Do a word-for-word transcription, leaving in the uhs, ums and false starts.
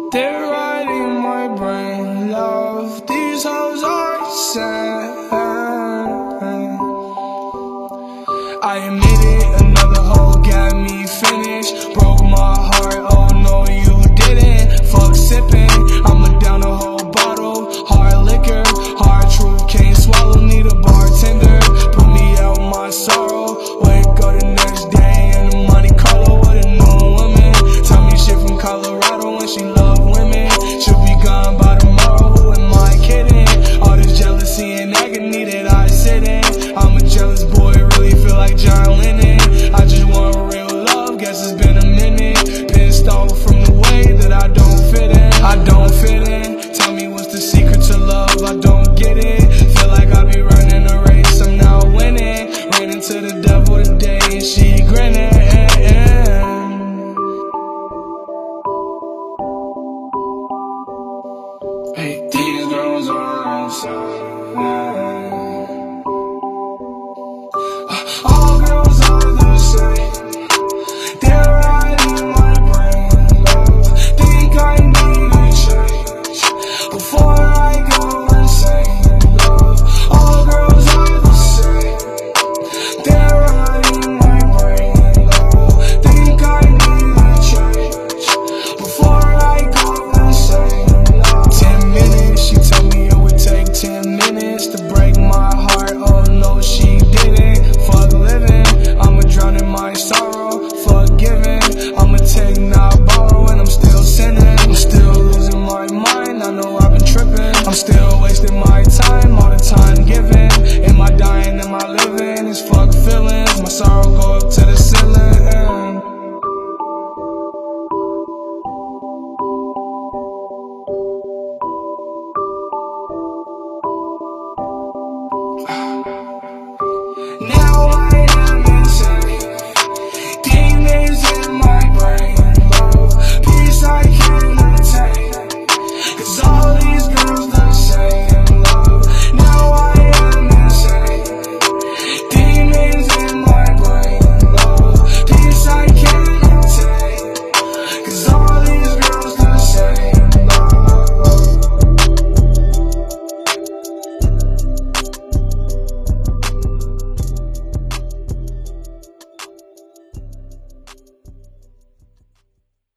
They're riding my brain, love. These hoes are sad. I admit it, another hoe got me finished. Broke my heart, oh no you didn't. Fuck sipping, I'ma down a whole bottle. Hard liquor, hard truth, can't swallow. Need a bartender, put me out my sorrow. Wake up the next day in the Monte Carlo with a new woman. Tell me shit from Colorado and she love women. She'll be gone by tomorrow, who am I kidding? All this jealousy and agony that I sit in. I'm a jealous boy, really feel like John Lennon. I just want real love, guess it's been a minute. Pissed off from the way that I don't fit in. I don't fit in.